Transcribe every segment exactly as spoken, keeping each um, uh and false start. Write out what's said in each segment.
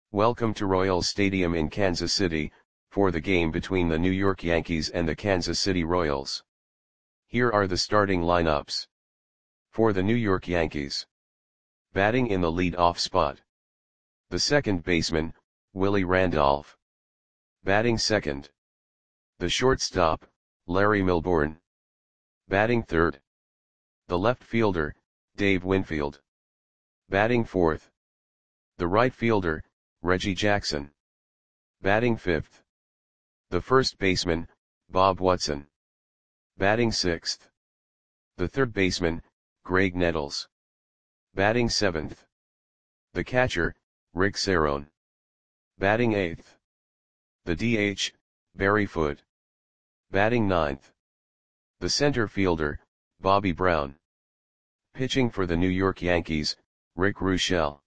Welcome to Royals Stadium in Kansas City, for the game between the New York Yankees and the Kansas City Royals. Here are the starting lineups. For the New York Yankees. Batting in the lead-off spot. The second baseman, Willie Randolph. Batting second. The shortstop, Larry Milbourne. Batting third. The left fielder, Dave Winfield. Batting fourth. The right fielder, Reggie Jackson. Batting fifth. The first baseman, Bob Watson. Batting sixth. The third baseman, Graig Nettles. Batting seventh. The catcher, Rick Cerone. Batting eighth. The D H, Barry Foote. Batting ninth. The center fielder, Bobby Brown. Pitching for the New York Yankees, Rick Ruschel.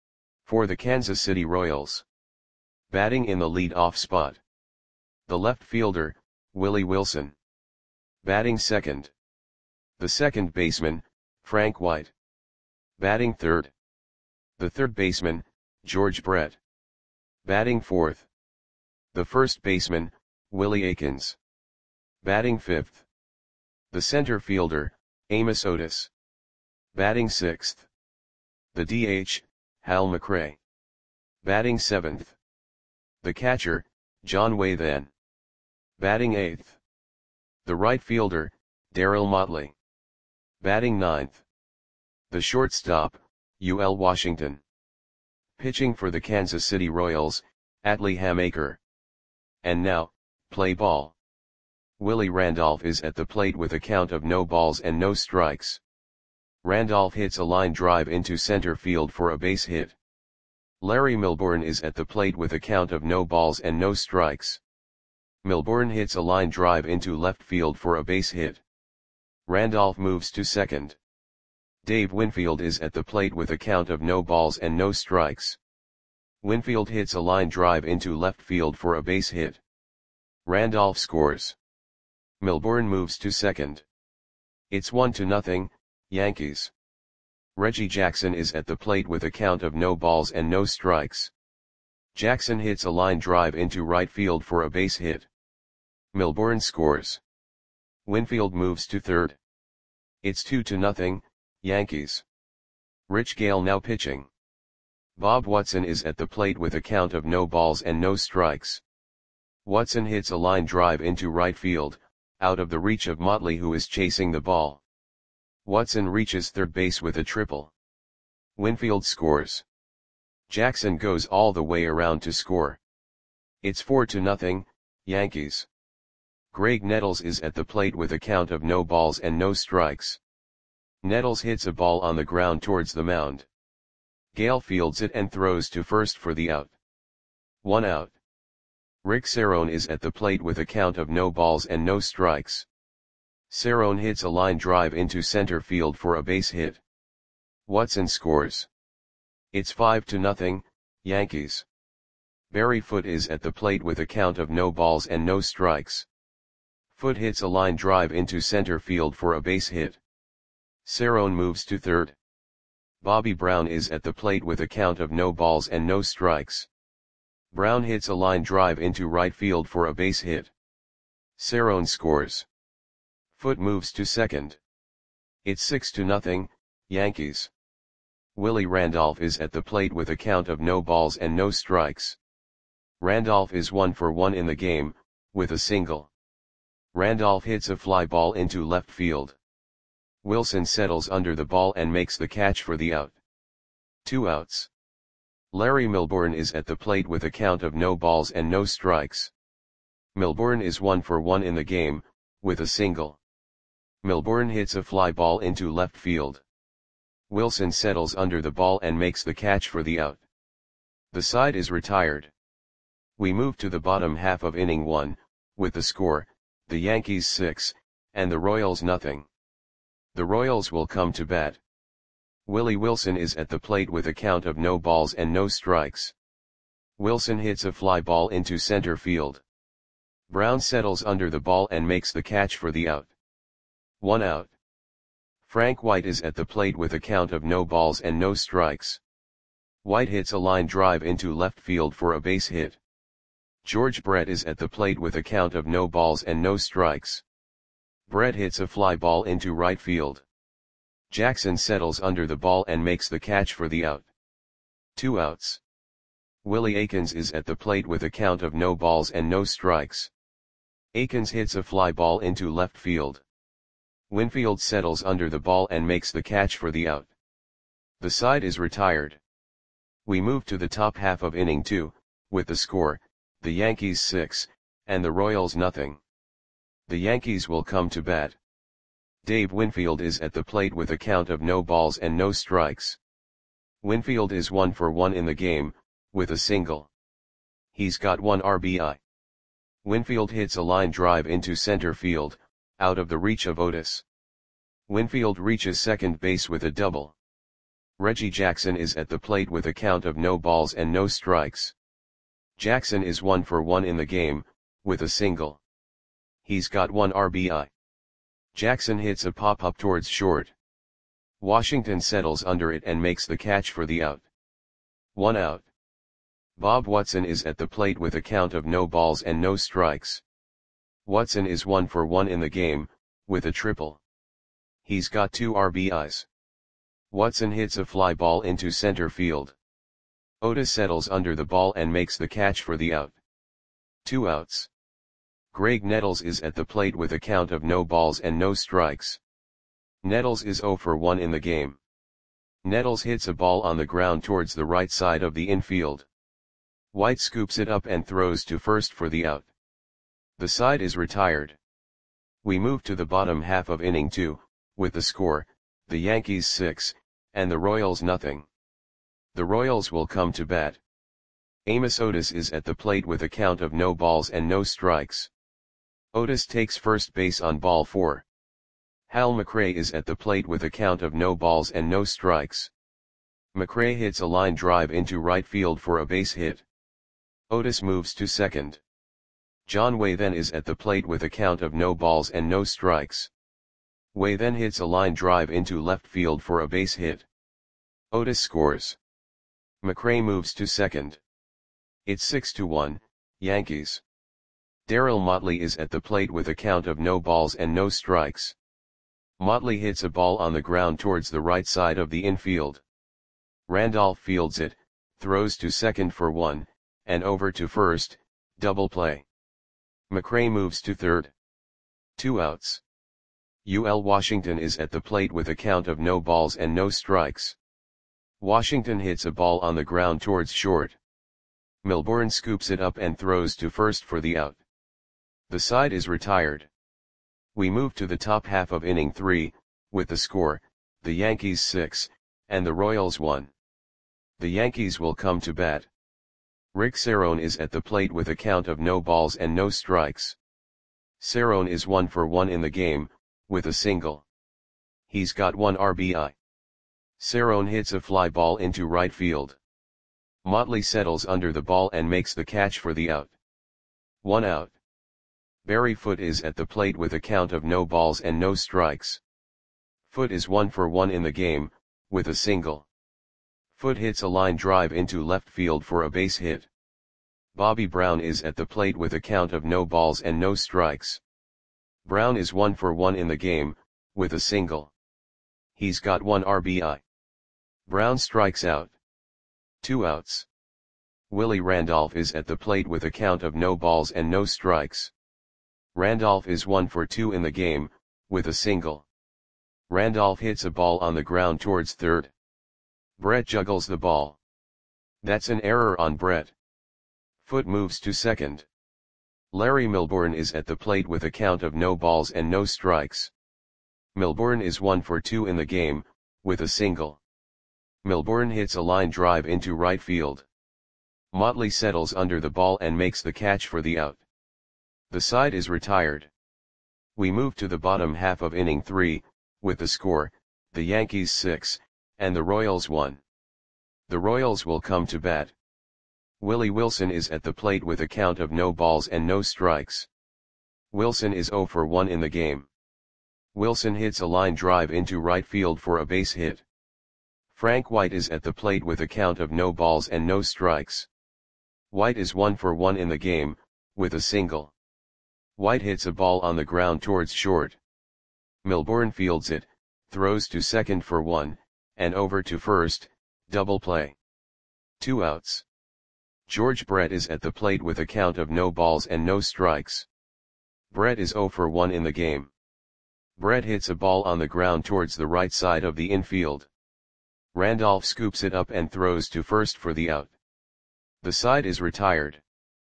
For the Kansas City Royals. Batting in the lead-off spot. The left fielder, Willie Wilson. Batting second. The second baseman, Frank White. Batting third. The third baseman, George Brett. Batting fourth. The first baseman, Willie Aikens. Batting fifth. The center fielder, Amos Otis. Batting sixth. The D H, Hal McRae. Batting seventh. The catcher, John Wathan. Batting eighth. The right fielder, Darryl Motley. Batting ninth. The shortstop, U L Washington. Pitching for the Kansas City Royals, Atlee Hamaker. And now, play ball. Willie Randolph is at the plate with a count of no balls and no strikes. Randolph hits a line drive into center field for a base hit. Larry Milbourne is at the plate with a count of no balls and no strikes. Milbourne hits a line drive into left field for a base hit. Randolph moves to second. Dave Winfield is at the plate with a count of no balls and no strikes. Winfield hits a line drive into left field for a base hit. Randolph scores. Milbourne moves to second. It's one to nothing, Yankees. Reggie Jackson is at the plate with a count of no balls and no strikes. Jackson hits a line drive into right field for a base hit. Milbourne scores. Winfield moves to third. It's two to nothing, Yankees. Rich Gale now pitching. Bob Watson is at the plate with a count of no balls and no strikes. Watson hits a line drive into right field, out of the reach of Motley, who is chasing the ball. Watson reaches third base with a triple. Winfield scores. Jackson goes all the way around to score. It's four to nothing, Yankees. Graig Nettles is at the plate with a count of no balls and no strikes. Nettles hits a ball on the ground towards the mound. Gale fields it and throws to first for the out. One out. Rick Cerone is at the plate with a count of no balls and no strikes. Cerone hits a line drive into center field for a base hit. Watson scores. It's five to nothing, Yankees. Barry Foote is at the plate with a count of no balls and no strikes. Foote hits a line drive into center field for a base hit. Cerone moves to third. Bobby Brown is at the plate with a count of no balls and no strikes. Brown hits a line drive into right field for a base hit. Cerone scores. Foote moves to second. It's six to nothing, Yankees. Willie Randolph is at the plate with a count of no balls and no strikes. Randolph is one for one in the game, with a single. Randolph hits a fly ball into left field. Wilson settles under the ball and makes the catch for the out. Two outs. Larry Milbourne is at the plate with a count of no balls and no strikes. Milbourne is one for one in the game, with a single. Milbourne hits a fly ball into left field. Wilson settles under the ball and makes the catch for the out. The side is retired. We move to the bottom half of inning one, with the score, the Yankees six, and the Royals nothing. The Royals will come to bat. Willie Wilson is at the plate with a count of no balls and no strikes. Wilson hits a fly ball into center field. Brown settles under the ball and makes the catch for the out. One out. Frank White is at the plate with a count of no balls and no strikes. White hits a line drive into left field for a base hit. George Brett is at the plate with a count of no balls and no strikes. Brett hits a fly ball into right field. Jackson settles under the ball and makes the catch for the out. Two outs. Willie Aikens is at the plate with a count of no balls and no strikes. Aikens hits a fly ball into left field. Winfield settles under the ball and makes the catch for the out. The side is retired. We move to the top half of inning two, with the score, the Yankees six, and the Royals nothing. The Yankees will come to bat. Dave Winfield is at the plate with a count of no balls and no strikes. Winfield is one for one in the game, with a single. He's got one R B I. Winfield hits a line drive into center field, out of the reach of Otis. Winfield reaches second base with a double. Reggie Jackson is at the plate with a count of no balls and no strikes. Jackson is one for one in the game, with a single. He's got one R B I. Jackson hits a pop-up towards short. Washington settles under it and makes the catch for the out. One out. Bob Watson is at the plate with a count of no balls and no strikes. Watson is one for one in the game, with a triple. He's got two R B Is. Watson hits a fly ball into center field. Otis settles under the ball and makes the catch for the out. Two outs. Greg Nettles is at the plate with a count of no balls and no strikes. Nettles is zero for one in the game. Nettles hits a ball on the ground towards the right side of the infield. White scoops it up and throws to first for the out. The side is retired. We move to the bottom half of inning two, with the score, the Yankees six, and the Royals nothing. The Royals will come to bat. Amos Otis is at the plate with a count of no balls and no strikes. Otis takes first base on ball four. Hal McRae is at the plate with a count of no balls and no strikes. McRae hits a line drive into right field for a base hit. Otis moves to second. John Way then is at the plate with a count of no balls and no strikes. Way then hits a line drive into left field for a base hit. Otis scores. McRae moves to second. It's six to one, Yankees. Darryl Motley is at the plate with a count of no balls and no strikes. Motley hits a ball on the ground towards the right side of the infield. Randolph fields it, throws to second for one, and over to first, double play. McRae moves to third. Two outs. U L Washington is at the plate with a count of no balls and no strikes. Washington hits a ball on the ground towards short. Milbourne scoops it up and throws to first for the out. The side is retired. We move to the top half of inning three, with the score, the Yankees six, and the Royals one. The Yankees will come to bat. Rick Cerrone is at the plate with a count of no balls and no strikes. Cerrone is one for one in the game, with a single. He's got one R B I. Cerrone hits a fly ball into right field. Motley settles under the ball and makes the catch for the out. One out. Barry Foote is at the plate with a count of no balls and no strikes. Foote is one for one in the game, with a single. Foote hits a line drive into left field for a base hit. Bobby Brown is at the plate with a count of no balls and no strikes. Brown is one for one in the game, with a single. He's got one R B I. Brown strikes out. Two outs. Willie Randolph is at the plate with a count of no balls and no strikes. Randolph is one for two in the game, with a single. Randolph hits a ball on the ground towards third. Brett juggles the ball. That's an error on Brett. Foote moves to second. Larry Milbourne is at the plate with a count of no balls and no strikes. Milbourne is one for two in the game, with a single. Milbourne hits a line drive into right field. Motley settles under the ball and makes the catch for the out. The side is retired. We move to the bottom half of inning three, with the score, the Yankees six, and the Royals one. The Royals will come to bat. Willie Wilson is at the plate with a count of no balls and no strikes. Wilson is zero for one in the game. Wilson hits a line drive into right field for a base hit. Frank White is at the plate with a count of no balls and no strikes. White is one for one in the game, with a single. White hits a ball on the ground towards short. Milbourne fields it, throws to second for one, and over to first, double play. Two outs. George Brett is at the plate with a count of no balls and no strikes. Brett is zero for one in the game. Brett hits a ball on the ground towards the right side of the infield. Randolph scoops it up and throws to first for the out. The side is retired.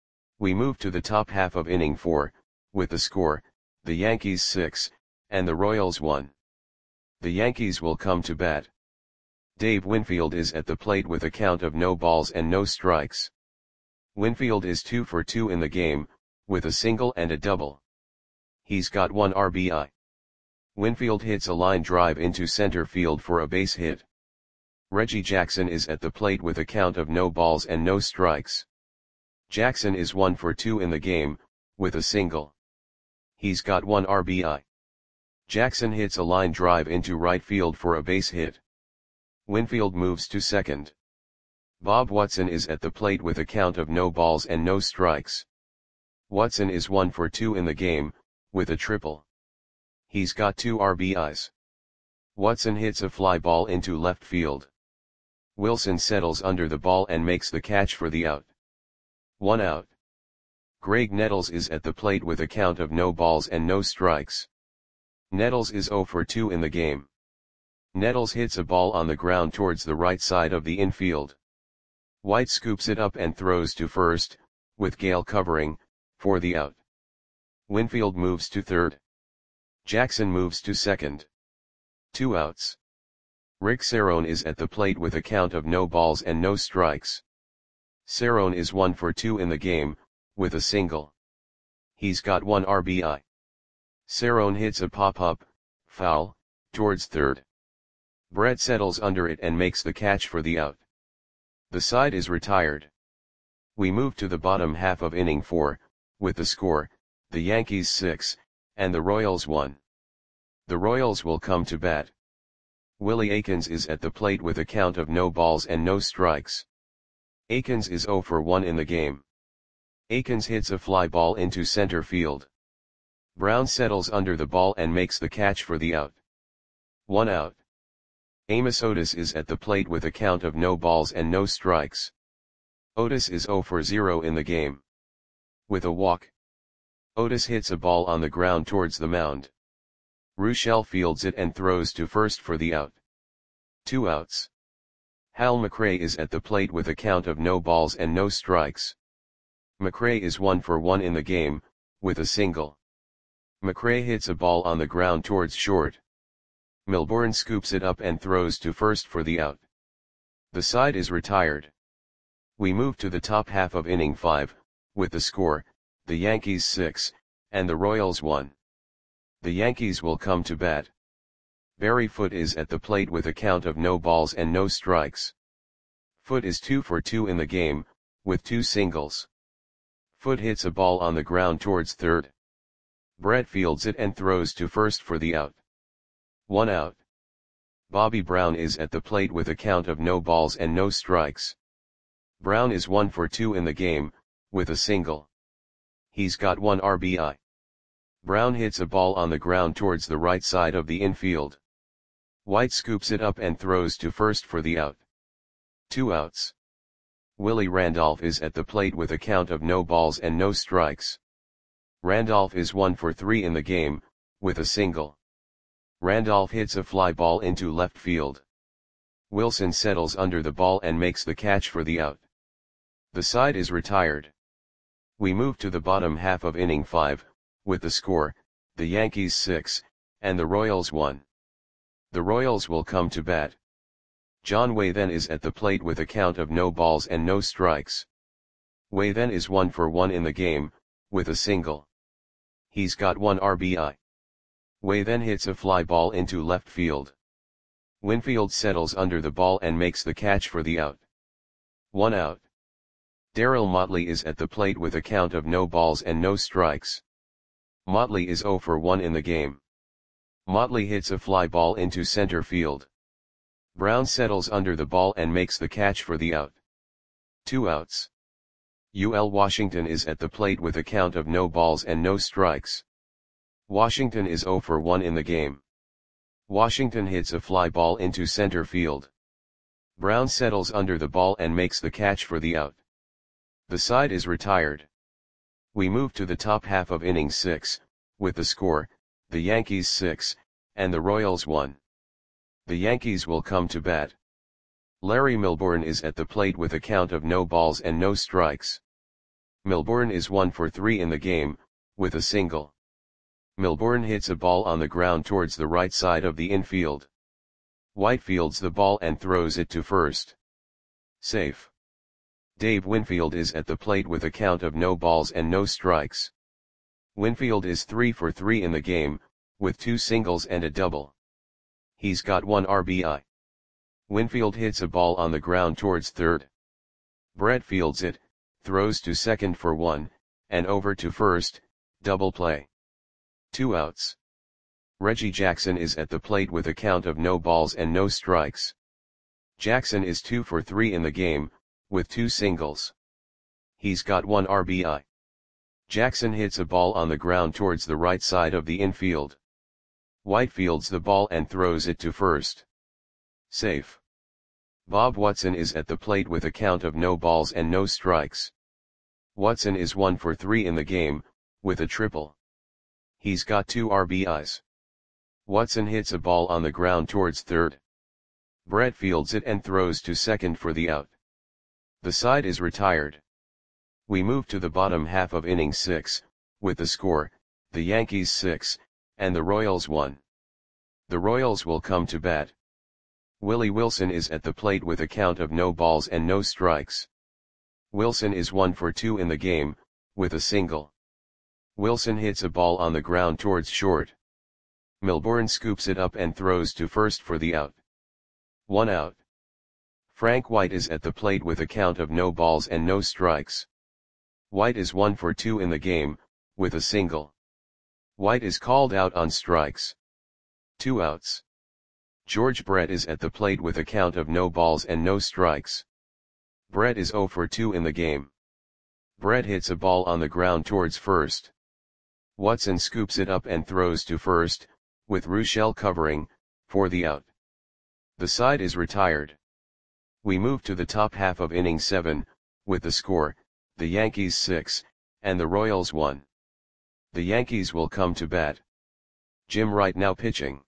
We move to the top half of inning four, with the score, the Yankees six, and the Royals one. The Yankees will come to bat. Dave Winfield is at the plate with a count of no balls and no strikes. Winfield is two for two in the game, with a single and a double. He's got one R B I. Winfield hits a line drive into center field for a base hit. Reggie Jackson is at the plate with a count of no balls and no strikes. Jackson is one for two in the game, with a single. He's got one R B I. Jackson hits a line drive into right field for a base hit. Winfield moves to second. Bob Watson is at the plate with a count of no balls and no strikes. Watson is one for two in the game, with a triple. He's got two R B Is. Watson hits a fly ball into left field. Wilson settles under the ball and makes the catch for the out. One out. Greg Nettles is at the plate with a count of no balls and no strikes. Nettles is zero for two in the game. Nettles hits a ball on the ground towards the right side of the infield. White scoops it up and throws to first, with Gale covering, for the out. Winfield moves to third. Jackson moves to second. Two outs. Rick Cerrone is at the plate with a count of no balls and no strikes. Cerrone is one for two in the game, with a single. He's got one R B I. Cerrone hits a pop-up, foul, towards third. Brett settles under it and makes the catch for the out. The side is retired. We move to the bottom half of inning four, with the score, the Yankees six, and the Royals one. The Royals will come to bat. Willie Aikens is at the plate with a count of no balls and no strikes. Aikens is zero for one in the game. Aikens hits a fly ball into center field. Brown settles under the ball and makes the catch for the out. One out. Amos Otis is at the plate with a count of no balls and no strikes. Otis is zero for zero in the game. With a walk. Otis hits a ball on the ground towards the mound. Ruschel fields it and throws to first for the out. Two outs. Hal McRae is at the plate with a count of no balls and no strikes. McRae is one for one in the game, with a single. McRae hits a ball on the ground towards short. Milbourne scoops it up and throws to first for the out. The side is retired. We move to the top half of inning five, with the score, the Yankees six, and the Royals one. The Yankees will come to bat. Barry Foote is at the plate with a count of no balls and no strikes. Foote is two for two in the game, with two singles. Foote hits a ball on the ground towards third. Brett fields it and throws to first for the out. One out. Bobby Brown is at the plate with a count of no balls and no strikes. Brown is one for two in the game, with a single. He's got one R B I. Brown hits a ball on the ground towards the right side of the infield. White scoops it up and throws to first for the out. Two outs. Willie Randolph is at the plate with a count of no balls and no strikes. Randolph is one for three in the game, with a single. Randolph hits a fly ball into left field. Wilson settles under the ball and makes the catch for the out. The side is retired. We move to the bottom half of inning five, with the score, the Yankees six, and the Royals one. The Royals will come to bat. John Waythen is at the plate with a count of no balls and no strikes. Waythen is one for one in the game, with a single. He's got one R B I. Waythen hits a fly ball into left field. Winfield settles under the ball and makes the catch for the out. One out. Darryl Motley is at the plate with a count of no balls and no strikes. Motley is zero for one in the game. Motley hits a fly ball into center field. Brown settles under the ball and makes the catch for the out. Two outs. U L Washington is at the plate with a count of no balls and no strikes. Washington is zero for one in the game. Washington hits a fly ball into center field. Brown settles under the ball and makes the catch for the out. The side is retired. We move to the top half of inning six, with the score, the Yankees six, and the Royals one. The Yankees will come to bat. Larry Milbourne is at the plate with a count of no balls and no strikes. Milbourne is one for three in the game, with a single. Milbourne hits a ball on the ground towards the right side of the infield. White fields the ball and throws it to first. Safe. Dave Winfield is at the plate with a count of no balls and no strikes. Winfield is three for three in the game, with two singles and a double. He's got one R B I. Winfield hits a ball on the ground towards third. Brett fields it, throws to second for one, and over to first, double play. Two outs. Reggie Jackson is at the plate with a count of no balls and no strikes. Jackson is two for three in the game, with two singles. He's got one R B I. Jackson hits a ball on the ground towards the right side of the infield. White fields the ball and throws it to first. Safe. Bob Watson is at the plate with a count of no balls and no strikes. Watson is one for three in the game, with a triple. He's got two R B Is. Watson hits a ball on the ground towards third. Brett fields it and throws to second for the out. The side is retired. We move to the bottom half of inning six, with the score, the Yankees six, and the Royals one. The Royals will come to bat. Willie Wilson is at the plate with a count of no balls and no strikes. Wilson is one for two in the game, with a single. Wilson hits a ball on the ground towards short. Milbourne scoops it up and throws to first for the out. One out. Frank White is at the plate with a count of no balls and no strikes. White is one for two in the game, with a single. White is called out on strikes. Two outs. George Brett is at the plate with a count of no balls and no strikes. Brett is zero for two in the game. Brett hits a ball on the ground towards first. Watson scoops it up and throws to first, with Rochelle covering, for the out. The side is retired. We move to the top half of inning seven, with the score, the Yankees six, and the Royals one. The Yankees will come to bat. Jim Wright now pitching.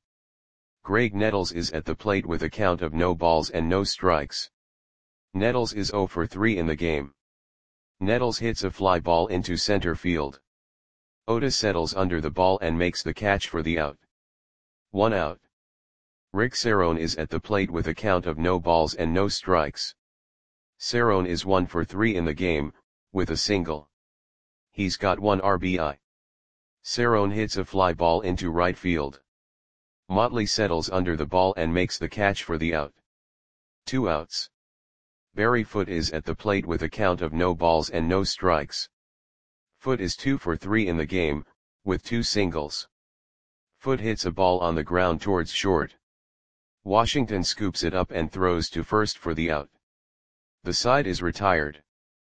Greg Nettles is at the plate with a count of no balls and no strikes. Nettles is zero for three in the game. Nettles hits a fly ball into center field. Otis settles under the ball and makes the catch for the out. One out. Rick Cerrone is at the plate with a count of no balls and no strikes. Cerrone is one for three in the game, with a single. He's got one R B I. Cerrone hits a fly ball into right field. Motley settles under the ball and makes the catch for the out. Two outs. Barry Foote is at the plate with a count of no balls and no strikes. Foote is two for three in the game, with two singles. Foote hits a ball on the ground towards short. Washington scoops it up and throws to first for the out. The side is retired.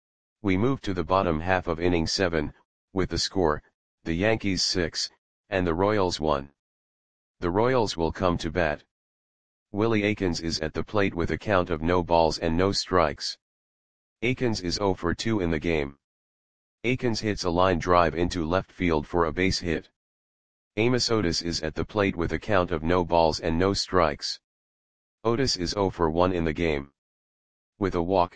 We move to the bottom half of inning seven, with the score, the Yankees six, and the Royals one. The Royals will come to bat. Willie Aikens is at the plate with a count of no balls and no strikes. Aikens is zero for two in the game. Aikens hits a line drive into left field for a base hit. Amos Otis is at the plate with a count of no balls and no strikes. Otis is zero for one in the game. With a walk.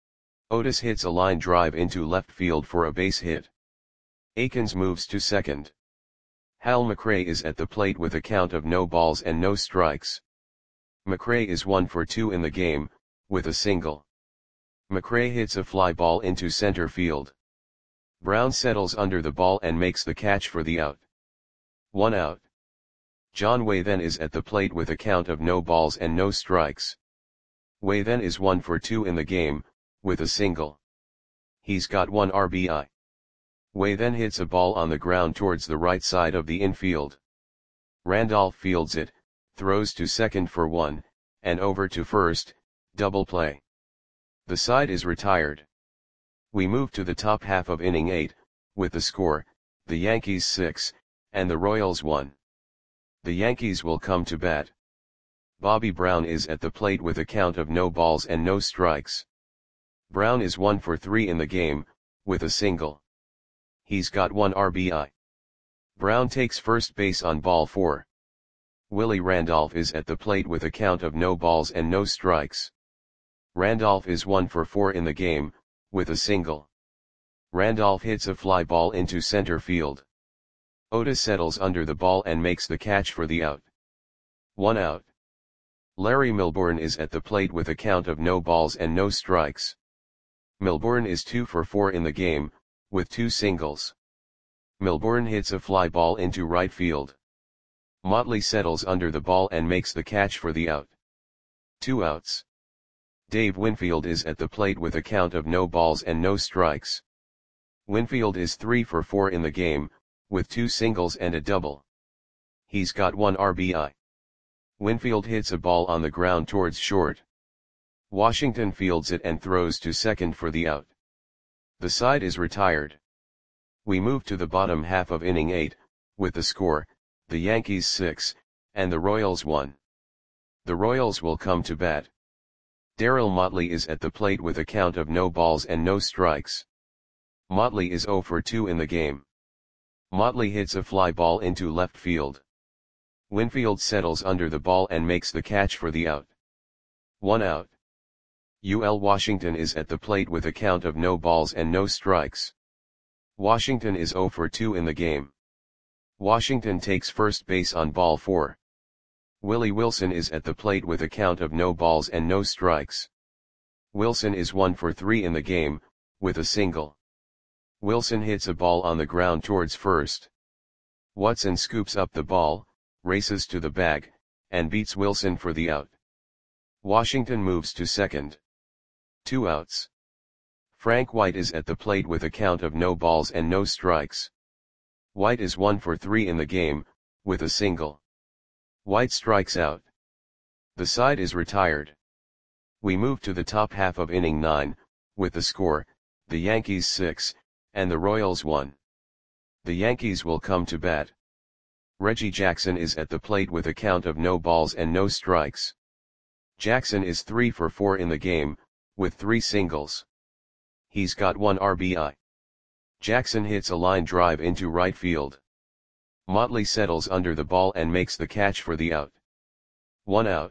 Otis hits a line drive into left field for a base hit. Aikens moves to second. Hal McRae is at the plate with a count of no balls and no strikes. McRae is one for two in the game, with a single. McRae hits a fly ball into center field. Brown settles under the ball and makes the catch for the out. One out. John Waythen is at the plate with a count of no balls and no strikes. Waythen is one for two in the game, with a single. He's got one R B I. Waythen hits a ball on the ground towards the right side of the infield. Randolph fields it, throws to second for one, and over to first, double play. The side is retired. We move to the top half of inning eight, with the score, the Yankees six, and the Royals one. The Yankees will come to bat. Bobby Brown is at the plate with a count of no balls and no strikes. Brown is one for three in the game, with a single. He's got one R B I. Brown takes first base on ball four. Willie Randolph is at the plate with a count of no balls and no strikes. Randolph is one for four in the game, with a single. Randolph hits a fly ball into center field. Otis settles under the ball and makes the catch for the out. One out. Larry Milbourne is at the plate with a count of no balls and no strikes. Milbourne is two for four in the game, with two singles. Milbourne hits a fly ball into right field. Motley settles under the ball and makes the catch for the out. Two outs. Dave Winfield is at the plate with a count of no balls and no strikes. Winfield is three for four in the game, with two singles and a double. He's got one R B I. Winfield hits a ball on the ground towards short. Washington fields it and throws to second for the out. The side is retired. We move to the bottom half of inning eight, with the score, the Yankees six, and the Royals one. The Royals will come to bat. Darryl Motley is at the plate with a count of no balls and no strikes. Motley is zero for two in the game. Motley hits a fly ball into left field. Winfield settles under the ball and makes the catch for the out. One out. U L Washington is at the plate with a count of no balls and no strikes. Washington is zero for two in the game. Washington takes first base on ball four. Willie Wilson is at the plate with a count of no balls and no strikes. Wilson is one for three in the game, with a single. Wilson hits a ball on the ground towards first. Watson scoops up the ball, races to the bag, and beats Wilson for the out. Washington moves to second. Two outs. Frank White is at the plate with a count of no balls and no strikes. White is one for three in the game, with a single. White strikes out. The side is retired. We move to the top half of inning nine, with the score, the Yankees six, and the Royals one. The Yankees will come to bat. Reggie Jackson is at the plate with a count of no balls and no strikes. Jackson is three for four in the game, with three singles. He's got one R B I. Jackson hits a line drive into right field. Motley settles under the ball and makes the catch for the out. One out.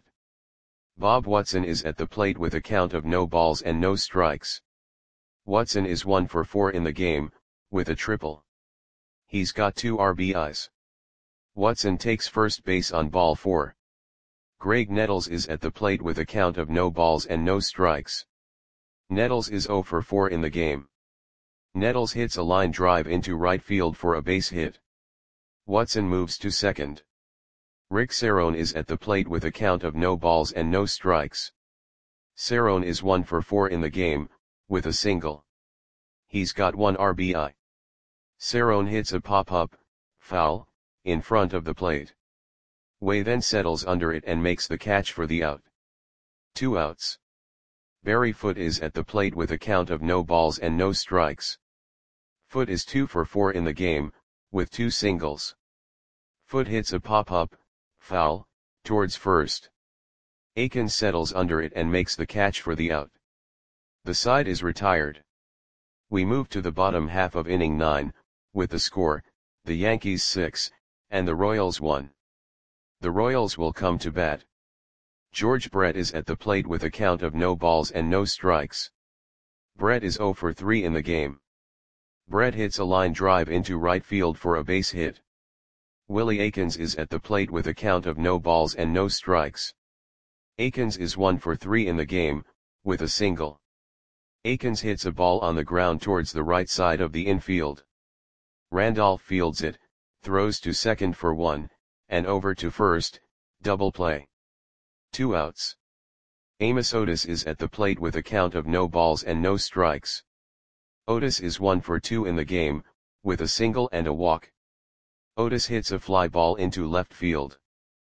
Bob Watson is at the plate with a count of no balls and no strikes. Watson is one for four in the game, with a triple. He's got two R B Is. Watson takes first base on ball four. Greg Nettles is at the plate with a count of no balls and no strikes. Nettles is zero for four in the game. Nettles hits a line drive into right field for a base hit. Watson moves to second. Rick Cerrone is at the plate with a count of no balls and no strikes. Cerrone is one for four in the game, with a single. He's got one R B I. Cerrone hits a pop-up, foul, in front of the plate. Way then settles under it and makes the catch for the out. Two outs. Barry Foote is at the plate with a count of no balls and no strikes. Foote is two for four in the game, with two singles. Foote hits a pop-up, foul, towards first. Akins settles under it and makes the catch for the out. The side is retired. We move to the bottom half of inning nine, with the score, the Yankees six, and the Royals one. The Royals will come to bat. George Brett is at the plate with a count of no balls and no strikes. Brett is zero for three in the game. Brett hits a line drive into right field for a base hit. Willie Akins is at the plate with a count of no balls and no strikes. Akins is one for three in the game, with a single. Akins hits a ball on the ground towards the right side of the infield. Randolph fields it, throws to second for one, and over to first, double play. Two outs. Amos Otis is at the plate with a count of no balls and no strikes. Otis is one for two in the game, with a single and a walk. Otis hits a fly ball into left field.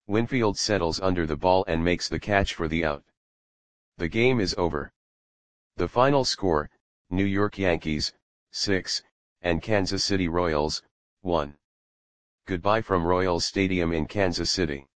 Winfield settles under the ball and makes the catch for the out. The game is over. The final score, New York Yankees, six, and Kansas City Royals, one. Goodbye from Royals Stadium in Kansas City.